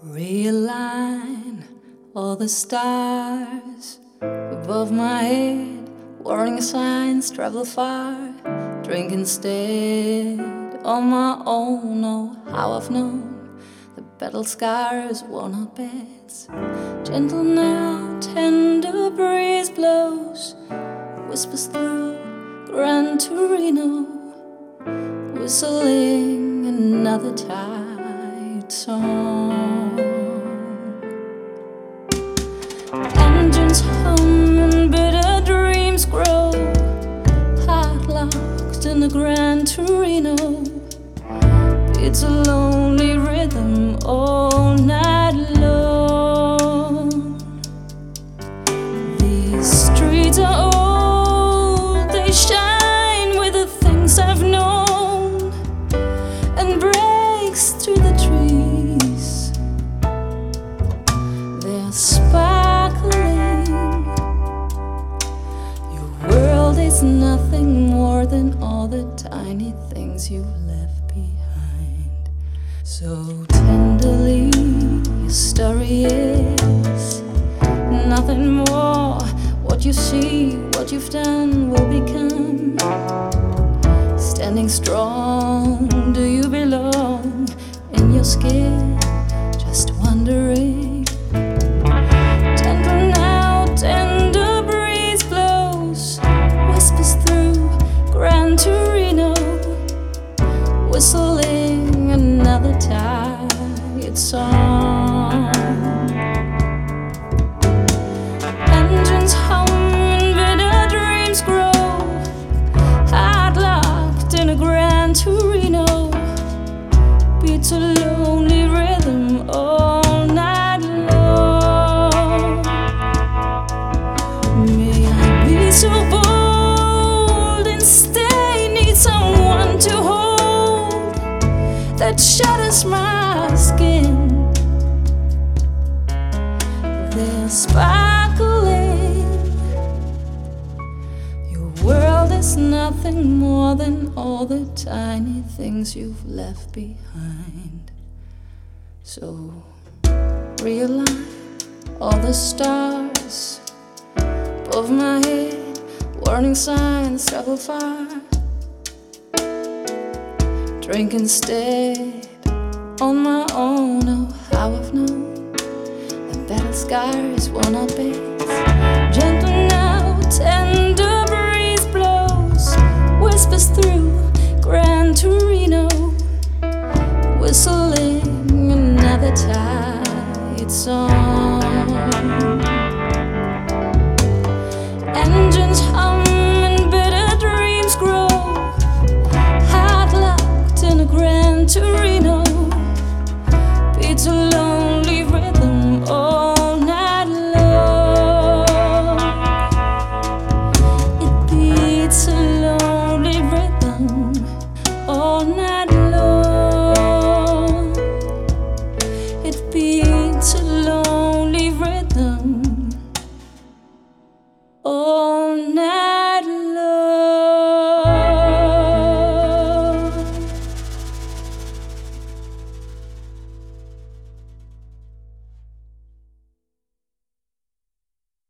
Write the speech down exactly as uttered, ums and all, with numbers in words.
Realign all the stars above my head. Warning signs travel far. Drink instead on my own. Oh, how I've known the battle scars worn our beds. Gentle now, tender breeze blows, whispers through Gran Torino, whistling another tight song. Engines hum and bitter dreams grow, heart locked in the Gran Torino. It's a lonely rhythm all night long. These streets are old, they shine with the things I've known, and breaks through the trees. They're sparkling. Your world is nothing more than all the tiny things you've left behind. So tenderly, your story is nothing more. What you see, what you've done will become. Standing strong, do you belong in your skin? Just wondering. Tender now, tender breeze blows, whispers through Gran Torino, whistling another tired song. Engines hum and bitter dreams grow, heart locked in a Gran Torino. Beats a lonely rhythm all night long. May I be so bold and stay, need someone to hold that shatters my skin. They're sparkling. Your world is nothing more than all the tiny things you've left behind. So realign all the stars above my head. Warning signs travel far. Drink instead on my own. Oh, how I've known the battle scars worn our beds. Gentle now, tender breeze blows, whispers through Gran Torino, whistling another tired song.